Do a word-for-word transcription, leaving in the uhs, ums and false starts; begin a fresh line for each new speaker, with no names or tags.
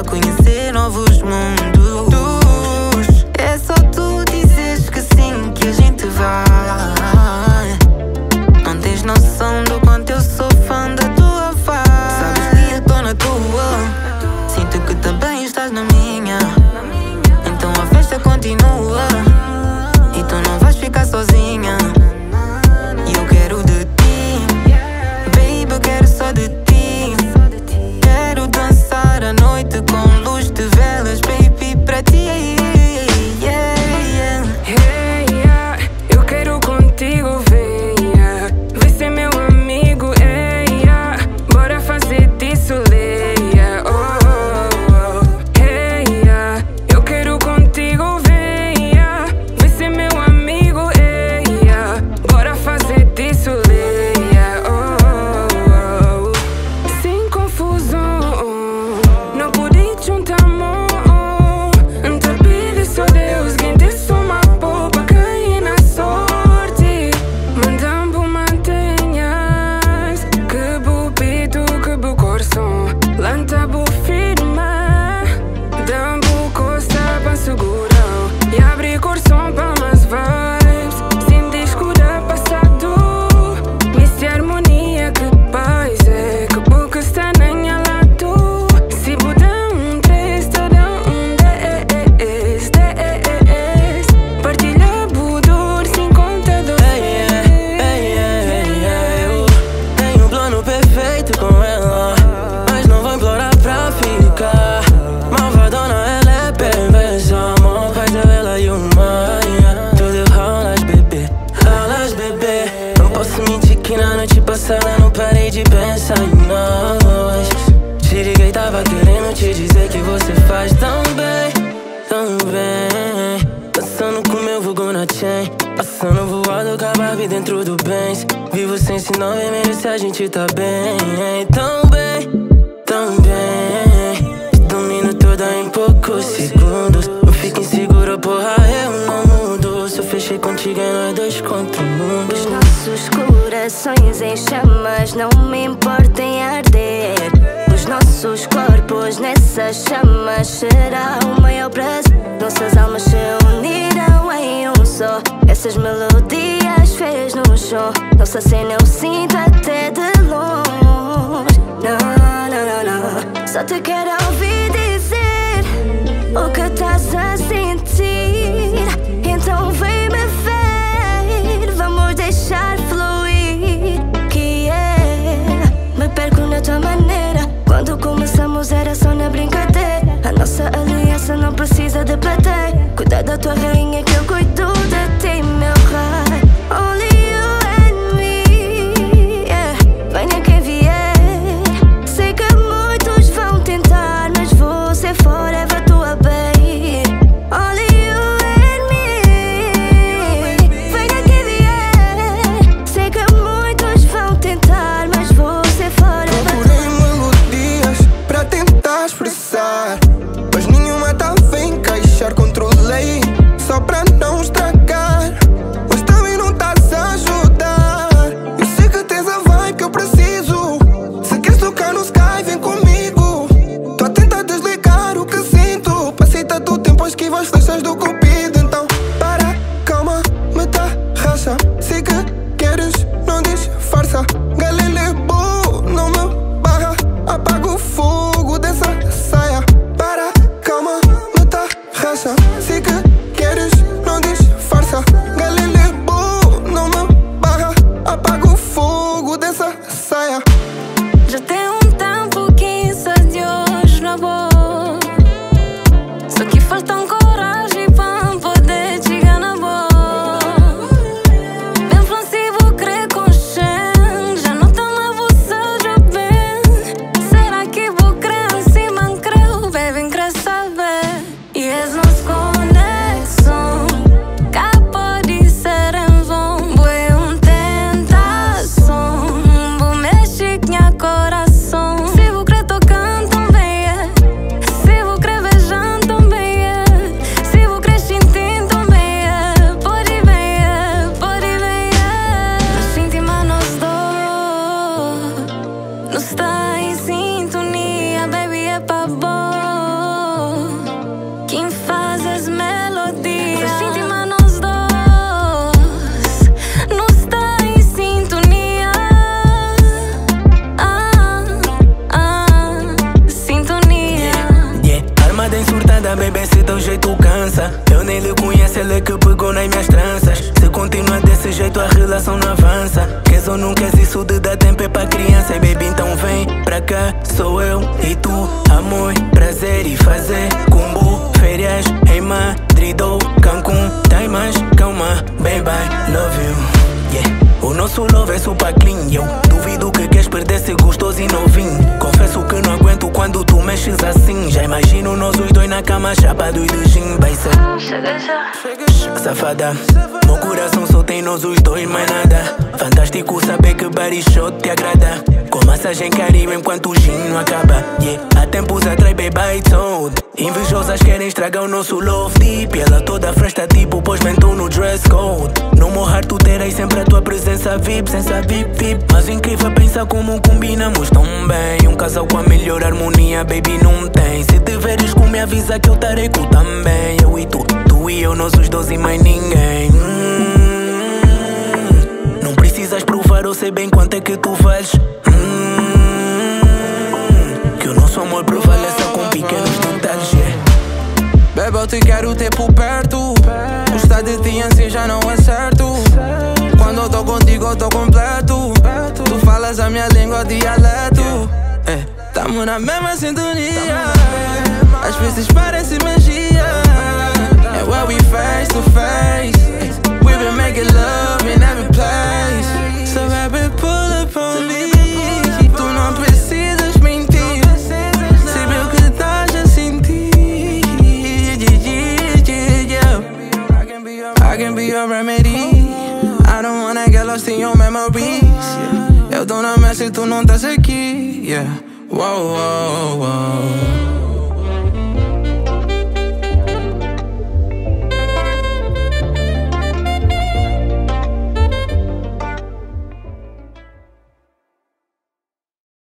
a conhecer novos mundos. É só tu dizeres que sim, que a gente vai. Não tens noção do quanto eu sou fã da tua voz. Sabes que eu tô na tua, sinto que também estás na minha. Então a festa continua e tu não vais ficar sozinha. E eu quero de ti, baby, eu quero só de ti. Quero dançar a noite com luz de velas, baby, pra ti. Yeah, yeah.
Hey, yeah, eu quero contigo, venha. Vai ser meu amigo, hey, yeah. Bora fazer disso leia. Oh, oh, oh. Hey, yeah, eu quero contigo, venha. Vai ser meu amigo, hey, yeah. Bora fazer disso leia. Oh, oh, oh. Sem confusão, não pude juntar mão. Te pedi só Deus, quem te soma poupa, cair na sorte. Mandambo mantenhas, que bu pito, que bu coração. Lanta bu firma, dambo costa pra segurão. E abre coração pra mais vibes, sem descuidar passado. Missy harmonia, que paz é, que bu que está na minha lado. Se budar um três, te dá um dez, dez. Partilha budor, sem conta do
Ei, ei, ei, ei, ei, eu tenho um plano perfeito com ela, mas não vou implorar pra ficar. Malvadona, ela é perversa, amor, faz ela e uma. Tudo rolas, bebê, rolas, bebê. Não posso mentir que na noite passada não parei de pensar em nós. Te liguei, tava querendo te dizer que você faz tão bem, tão bem. Dançando com meu vulgo na chain, passando voado com a Barbie dentro do Benz. Vivo sem sinal vermelho se a gente tá bem, tão bem, tão bem. Te domino toda em poucos segundos. Não fica insegura, porra, eu não mudo. Se eu fechei contigo é nós dois contra o mundo.
Os nossos corações em chamas, não me importa em arder. Os nossos corpos nessas chamas será o maior prazer. Nossas almas se uniram em um só. Essas melodias fez no chão. Nossa cena eu sinto até de longe. Não, não, não, não. Só te quero ouvir dizer o que estás a sentir. Então vem me ver, vamos deixar fluir. Que é, me perco na tua maneira. Quando começamos era só na brincadeira. A nossa aliança não precisa de plateia. Cuida da tua rainha que eu cuido de ti, meu rei. Only you and me, yeah. Venha quem vier. Sei que muitos vão tentar, mas vou ser forever tua babe. Only you and me. Venha quem vier. Sei que muitos vão tentar, mas vou ser forever.
Procurei melodias pra tentar expressar, mas nenhuma tava a encaixar. Controlei só pra não estragar, mas também não estás a ajudar. Eu sei que tens a vibe que eu preciso. Se queres tocar no sky, vem comigo. Tô a tentar desligar o que sinto. Passei tanto tempo a esquivar as flechas do cupido. Então para, calma, me dá racha. Sei que queres, não disfarça. Galilebo, não me barra. Apaga o fogo dessa saia. Para,
sabe bem se teu jeito cansa. Eu nem lhe conheço, ele é que pegou nas minhas tranças. Se continua desse jeito a relação não avança. Queres ou não queres isso de dar tempo é pra criança. E baby então vem pra cá, sou eu e tu. Amor, prazer e fazer combo. Férias em Madrid ou Cancún. Tem mais calma, baby, love you, yeah. O nosso love é super clean. Eu duvido que queres perder ser gostoso e novinho. Confesso que não aguento quando tu mexes assim. Já imagino nós os dois na cama, chapado e de gin. Vai ser que safada. Meu coração só tem nós os dois, mais nada. Fantástico saber que body shot te agrada. Com massagem caribe enquanto o gin não acaba, yeah. Há tempos atrás, baby, I told. Invejosas querem estragar o nosso love deep. Ela toda fresca tipo, pois mentou no dress code. No meu heart tu terás sempre a tua presença V I P, senza V I P, V I P. Mas incrível pensar como combinamos tão bem. Um casal com a melhor harmonia, baby, não tem. Se te veres com me avisa que eu estarei com também. Eu e tu, tu e eu, nós os dois e mais ninguém. hum, Não precisas provar, eu sei bem quanto é que tu vales. hum, Que o nosso amor prevalece com pequenos detalhes, yeah.
Baby, eu te quero ter por perto. Gostar de ti assim já não é certo. Quando eu tô contigo eu tô completo. Tu falas a minha língua, dialeto. É, tamo na mesma sintonia. Às vezes parece magia. And when we face to face, we been making love in every place. So baby, pull up on me. Tu não precisas mentir. Sei o que estás a sentir. I can be your remedy. I don't wanna get lost in your memories, yeah. Eu tô na mesa e tu não estás aqui, yeah. Wow, wow, wow.